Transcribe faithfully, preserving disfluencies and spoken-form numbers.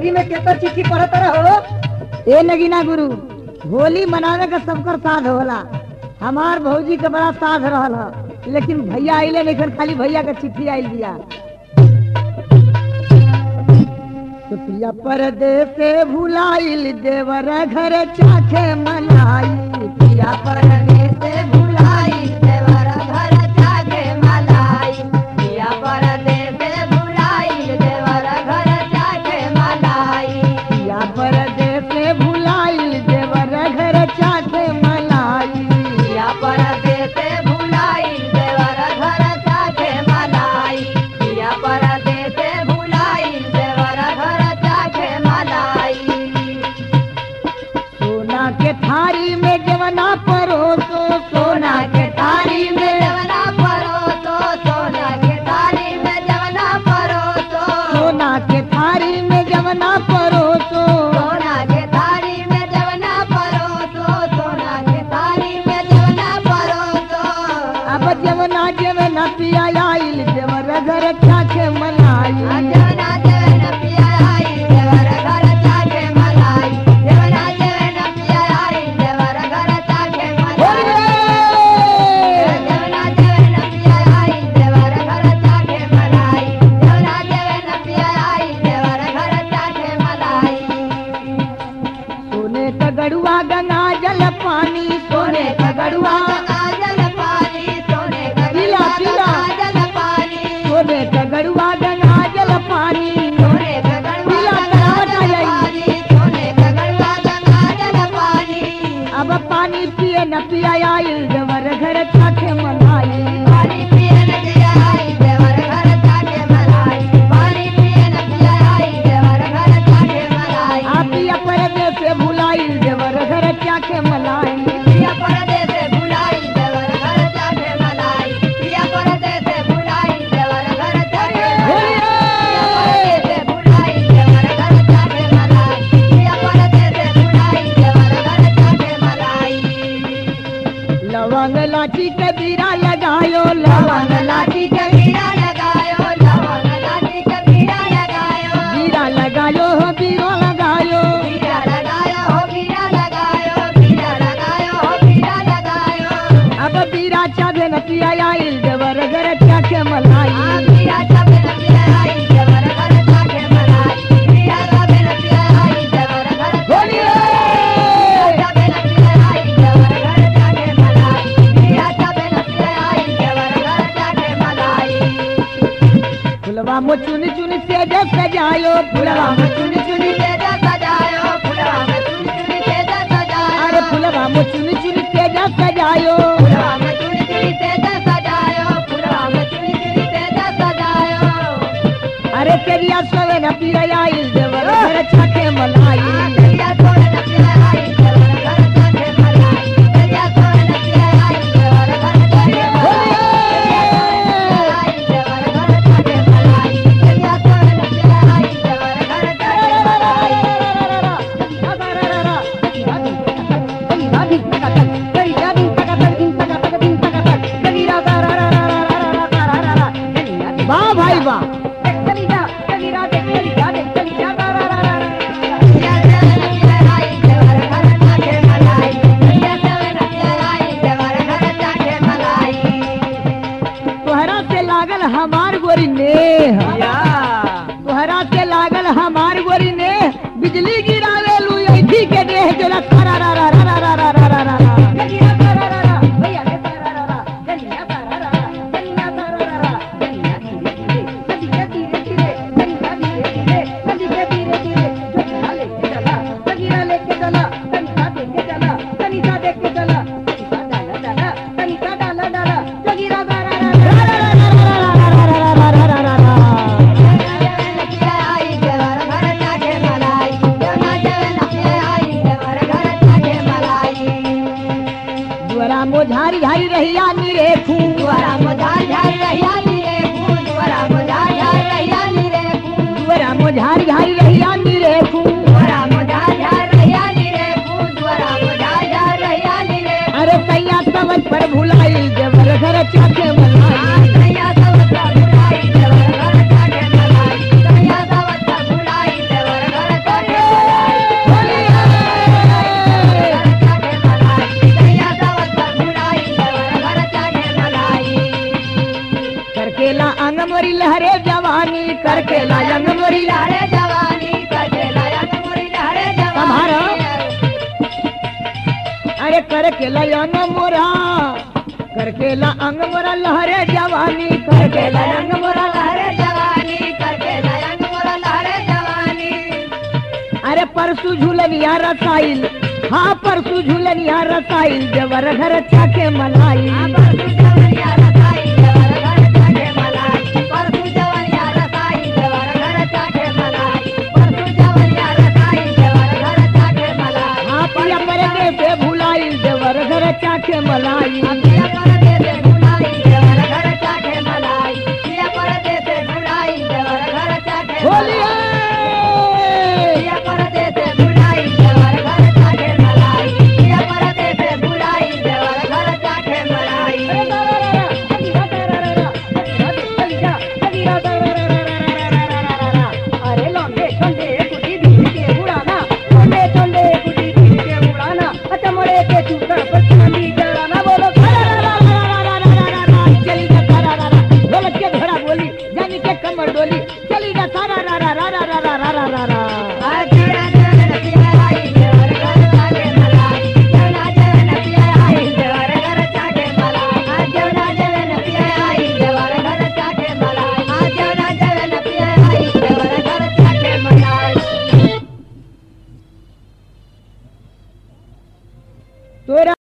होली में केतर चिट्ठी पढ़त रहो। ए नगीना गुरु, होली मनावे का सबकर साथ होला। हमार भौजी के बड़ा साथ रहल ह, लेकिन भैया आइले नहीं, खाली भैया के चिट्ठी आइल दिया। तो पिया परदेस से भुलाइल देवर घर चाखे मनाई। पिया परदेस से भुलाइल देवर घर चाखे मनाई। पिया परदेस से भुलाइल देवर घर चाखे मनाई। पिया परदेस से भुलाइल देवर घर चाखे मनाई। पिया परदेस से भुलाइल देवर घर चाखे मनाई। पिया परदेस से भुलाइल देवर घर चाखे मनाई। सोना के थारी में जवना परोसो, सोना के थारी में जवना परोसो, सोना के थारी में जवना परोसो, सोना के थारी में जवना परोसो, सोना के थारी में जवना परोसो, सोना के थारी में जवना परोसो। अब जवना जवना पिया आइल देवर घर चाखे मनाई। जवना जवना पिया आइल देवर घर चाखे मनाई। जवना जवना पिया आइल देवर घर चाखे मनाई। जवना जवना पिया आइल देवर घर चाखे मनाई। जवना जवना पिया आइल देवर घर चाखे मनाई। सोने का गड़ुआ गंगा जल पानी, सोने का गड़ुआ गंगा जल पानी, सोने का गड़ुआ गंगा जल पानी, सोने का गड़ुआ गंगा जल पानी, सोने का गड़ुआ गंगा जल पानी, सोने का गड़ुआ गंगा जल पानी। अब पानी पिए न पिया आइल देवर घर चाखे मनाई। पानी पिए न पिया आइल देवर घर चाखे मनाई। पानी पिए न पिया आइल देवर घर चाखे मनाई। आप पिया परदेस से भुलाइल देवर घर चाखे मनाई। पिया परदेस से भुलाइल देवर घर चाखे मनाई। पिया परदेस से भुलाइल देवर घर चाखे मनाई। पिया परदेस से भुलाइल देवर घर चाखे मनाई। पिया परदेस से भुलाइल देवर घर चाखे मनाई। लवंग लाठी के बीरा लगायो, लवंग लाठी के बीरा लगायो, लवंग लाठी के बीरा लगायो, बीरा लगायो हो बीरो लगायो, बीरा लगायो हो बीरा लगायो, बीरा लगायो हो बीरा लगायो। अब बीरा चाबे न पिया आइल देवर घर चाखे मनाई। बीरा चाबे न पिया आइल देवर घर चाखे मनाई। बीरा चाबे न पिया आइल देवर घर चाखे मनाई। चाबे न पिया आइल देवर घर चाखे मनाई। बीरा चाबे न पिया आइल देवर घर चाखे मनाई। फुलवा में चुनी चुनी से जे सजायो, फुलवा में चुनी चुनी से जे सजायो, फुलवा में चुनी चुनी से जे सजायो। अरे फुलवा में चुनी चुनी से जे सजायो, फुलवा में चुनी चुनी से जे सजायो, फुलवा में चुनी चुनी से जे सजायो। अरे तेरिया सोवे न पिया आइल देवर घर चाखे मनाई। तेरिया सोवे न पिया आइल देवर घर चाखे मनाई। तेरिया सोवे न पिया आइल देवर घर चाखे मनाई। आइल देवर घर चाखे मनाई। तेरिया सोवे न पिया आइल देवर घर चाखे मनाई। वाह भाई वाह। तोहरा से लागल हमार गोरी नेह, तोहरा से लागल हमार गोरी नेह, बिजली गिरावे लू ऐठी के देह जरा खरा रा रा रा रा रा रा रा रा रा। मोझारी झारी रहिया नीरे खून, दुआरा मोझारी झारी रहिया नीरे खून, दुआरा मोझारी झारी रहिया नीरे खून, दुआरा मोझारी झारी रहिया नीरे खून, दुआरा मोझारी झारी रहिया नीरे खून, दुआरा मोझारी झारी रहिया नीरे। अरे सैया सबन पर भुलाइल देवर घर चाखे मनाई। सैया सबन पर भुलाइल देवर घर चाखे मनाई। सैया सबन पर भुलाइल देवर घर करके अंग मोरा करके अंग मोरा लहरे जवानी करके अंग मोरा लहरे जवानी करके अंग मोरा लहरे जवानी। अरे परसू झूलनिया रसाइल हाँ परसू झूलनिया रसाइल देवर घर चाके मलाई परसू जवनिया रसाइल देवर घर चाके मलाई परसू जवनिया रसाइल देवर घर चाके मलाई परसू जवनिया रसाइल देवर घर चाके मलाई हाँ पिया परदे से भुलाई देवर घर चाके मलाई पिया परदे से भुलाई देवर घर चाके मलाई पिया परदे से भुलाई देवर घर चाके बोलिए पिया परदे से भुलाई देवर घर चाके मलाई पिया परदे से भुलाई देवर घर चाके मलाई। अरे लौंडे ठंडे कुटी बीच के उड़ाना लौंडे ठंडे कुटी बीच के उड़ाना चमड़े के चूतर पर चांदी जलाना बोलो चली जा सारा रा रा ढोलक के घोड़ा बोली जानी के कमर डोली चली जा सारा रा रा रा रा रा रा रा रा रा तोरा